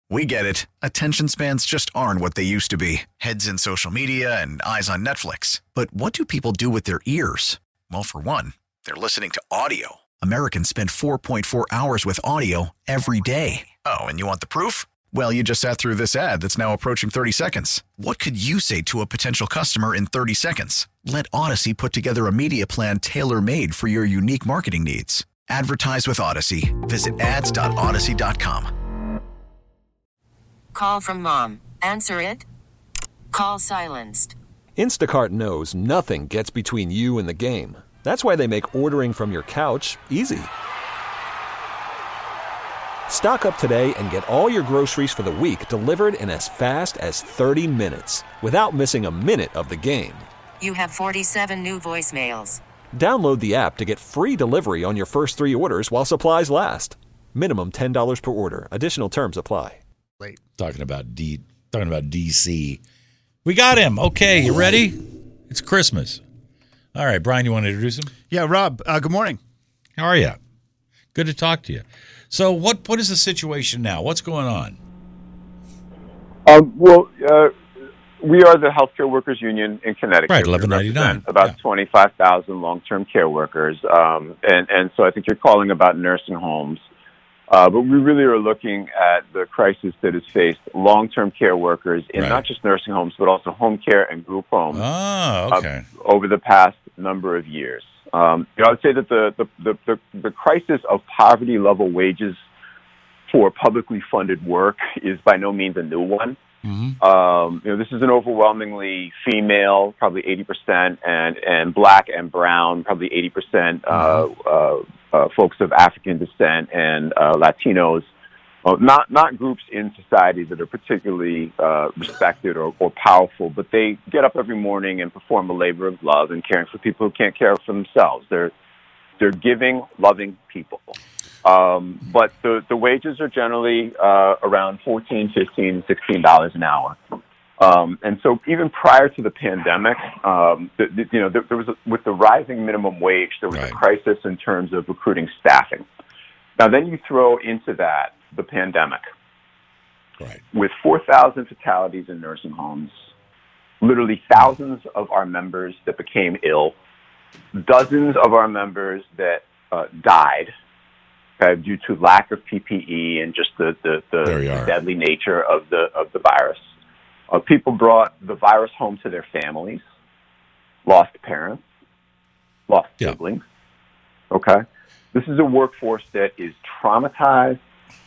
We get it. Attention spans just aren't what they used to be. Heads in social media and eyes on Netflix. But what do people do with their ears? Well, for one, they're listening to audio. Americans spend 4.4 hours with audio every day. Oh, and you want the proof? Well, you just sat through this ad that's now approaching 30 seconds. What could you say to a potential customer in 30 seconds? Let Odyssey put together a media plan tailor-made for your unique marketing needs. Advertise with Odyssey. Visit ads.odyssey.com. Call from mom. Answer it. Call silenced. Instacart knows nothing gets between you and the game. That's why they make ordering from your couch easy. Stock up today and get all your groceries for the week delivered in as fast as 30 minutes without missing a minute of the game. You have 47 new voicemails. Download the app to get free delivery on your first 3 orders while supplies last. Minimum $10 per order. Additional terms apply. Talking about DC. We got him. Okay, you ready? It's Christmas. All right, Brian, you want to introduce him? Yeah, Rob, good morning. How are you? Good to talk to you. So what is the situation now? What's going on? We are the Healthcare Workers Union in Connecticut. Right, 1199. About 25,000 long-term care workers. And so I think you're calling about nursing homes. But we really are looking at the crisis that has faced long-term care workers in not just nursing homes, but also home care and group homes over the past number of years. I would say that the crisis of poverty-level wages for publicly funded work is by no means a new one. Mm-hmm. This is an overwhelmingly female, probably 80%, and black and brown, probably 80%, folks of African descent and Latinos. Not groups in society that are particularly respected or powerful, but they get up every morning and perform a labor of love and caring for people who can't care for themselves. They're giving, loving people. But the wages are generally around $14, $15, $16 an hour. And so even prior to the pandemic, there was with the rising minimum wage, there was a crisis in terms of recruiting staffing. Now then you throw into that the pandemic. Right. With 4,000 fatalities in nursing homes, literally thousands of our members that became ill, dozens of our members that died due to lack of PPE and just the deadly nature of the virus. People brought the virus home to their families, lost parents, lost siblings. Okay? This is a workforce that is traumatized,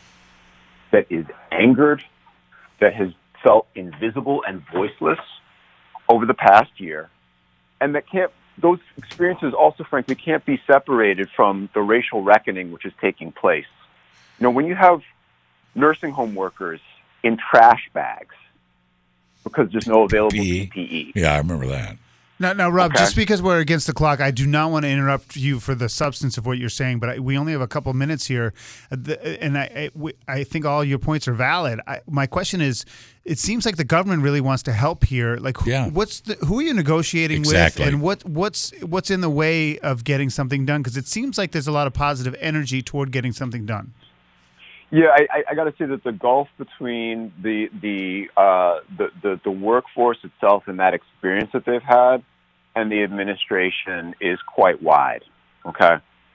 that is angered, that has felt invisible and voiceless over the past year, and those experiences also, frankly, can't be separated from the racial reckoning which is taking place. When you have nursing home workers in trash bags because there's no available PPE. Yeah, I remember that. Now, Rob, just because we're against the clock, I do not want to interrupt you for the substance of what you're saying, but we only have a couple minutes here, and I think all your points are valid. My question is, it seems like the government really wants to help here. Like, who are you negotiating with, and what's in the way of getting something done? Because it seems like there's a lot of positive energy toward getting something done. Yeah, I got to say that the gulf between the workforce itself and that experience that they've had and the administration is quite wide. Okay,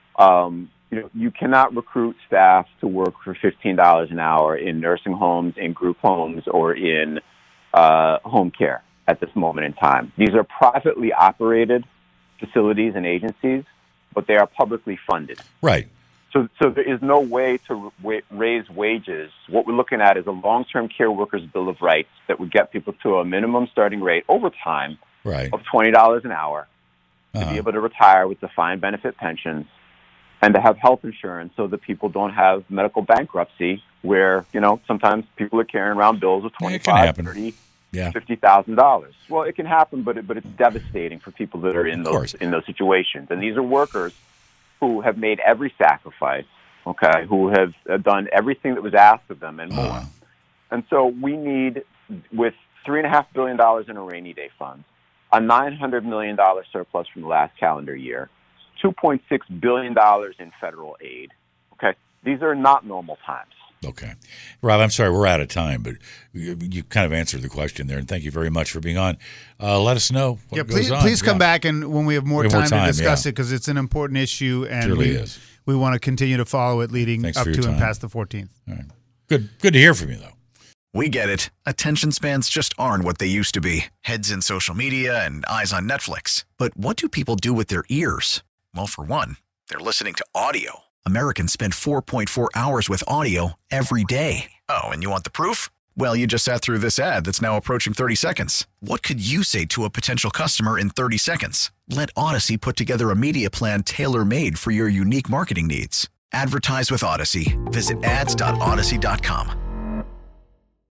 you cannot recruit staff to work for $15 an hour in nursing homes, in group homes, or in home care at this moment in time. These are privately operated facilities and agencies, but they are publicly funded. Right. So there is no way to raise wages. What we're looking at is a long-term care workers' bill of rights that would get people to a minimum starting rate over time of $20 an hour to be able to retire with defined benefit pensions and to have health insurance so that people don't have medical bankruptcy where, sometimes people are carrying around bills of $25,000, $30,000, $50,000. Well, it can happen, but it's devastating for people that are in those situations. And these are workers who have made every sacrifice, who have done everything that was asked of them and more. And so we need, with $3.5 billion in a rainy day fund, a $900 million surplus from the last calendar year, $2.6 billion in federal aid. These are not normal times. Okay. Rob, I'm sorry, we're out of time, but you kind of answered the question there, and thank you very much for being on. Let us know what goes on. Please come back and when we have more time to discuss it, because it's an important issue, and we want to continue to follow it leading up to and past the 14th. All right. Good to hear from you, though. We get it. Attention spans just aren't what they used to be. Heads in social media and eyes on Netflix. But what do people do with their ears? Well, for one, they're listening to audio. Americans spend 4.4 hours with audio every day. Oh, and you want the proof? Well, you just sat through this ad that's now approaching 30 seconds. What could you say to a potential customer in 30 seconds? Let Odyssey put together a media plan tailor-made for your unique marketing needs. Advertise with Odyssey. Visit ads.odyssey.com.